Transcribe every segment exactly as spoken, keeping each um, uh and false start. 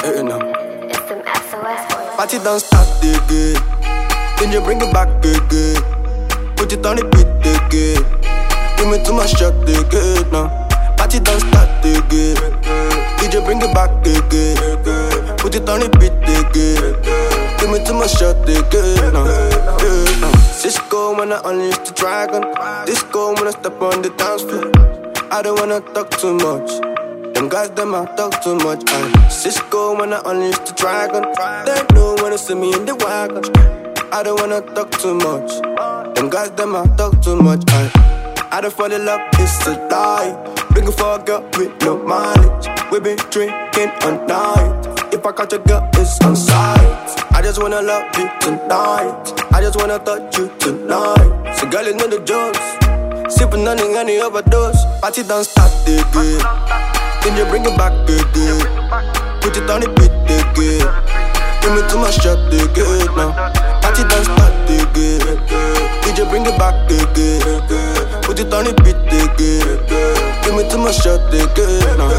Hey, no. It's some S O S boys. Party don't start again. Then you bring it back again. Put it on the beat again. Give me too much shot again. No. Party don't start again. D J bring it back again. Put it on the beat again. Give me too much shot again. No. Yeah, no. Cisco when I unleash the dragon. Disco when I step on the dance floor. I don't wanna talk too much. Them guys, them I talk too much. I Cisco when I unleash the dragon. They know when they see me in the wagon. I don't wanna talk too much. Them guys, them I talk too much. I I don't fall in love, it's a lie. Looking for a girl with no mileage. We been drinking all night. If I catch a girl, it's on sight. I just wanna love you tonight. I just wanna touch you tonight. So girl, you know the jokes. Sipping on any overdose. Party don't start again. Then you bring it back again. Put it on the beat again. Give me too much shot again. Now party don't start again. D J bring it back again. Put it on the beat again. Give me too much shot again. Now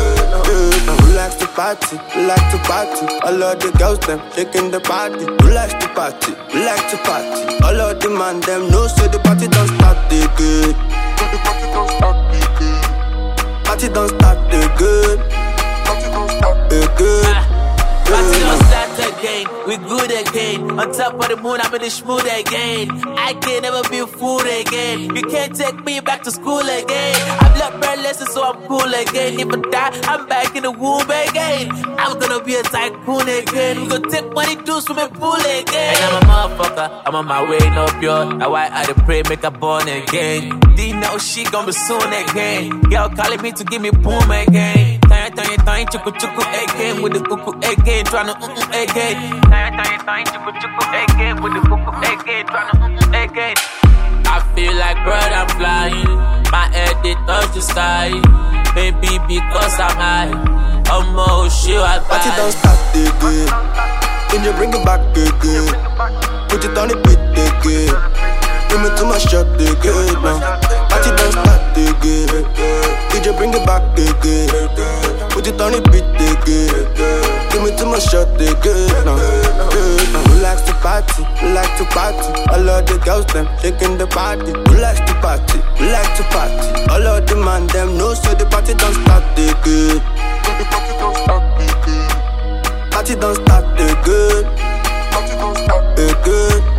relax the party, relax the party. All of the girls them shaking the body. Relax the party, relax the party. All of the man them know so the party don't start again. The party don't start again. Party don't start again. Party don't start again. Party don't start again. We good again. On top of the moon, I'm in the schmood again. I can never be fooled again. You can't take me back to school again. I've learned my lessons, so I'm cool again. If I die, I'm back in the womb again. I'm gonna be a tycoon again. We gonna take money to swimming pool again. And I'm a motherfucker. I'm on my way, no pure. Now why I dey pray, make her born again. D know she gon' be soon again. Girl calling me to give me boom again. Tiny, tiny, tiny, chuku, chuku again. With the cuckoo again, tryna mm mm again. Tiny, tiny, tiny, chuku, chuku again. With the cuckoo again, tryna mm mm again. I feel like bird, I'm flying. My head, it touch the sky. Maybe because I'm high. Almost sure I Party don't start again. Then you bring it back again. Put it on the beat again. Give me too much shot again. Now party don't start again. D J bring it back again. Put it on the beat again. Give me too much shot again. Now relax the party, relax the party. All of the girls them shaking the body. Relax the party, relax the party. All of the man them know so the party don't start again. The party don't start again. Party don't start again. Party don't start again.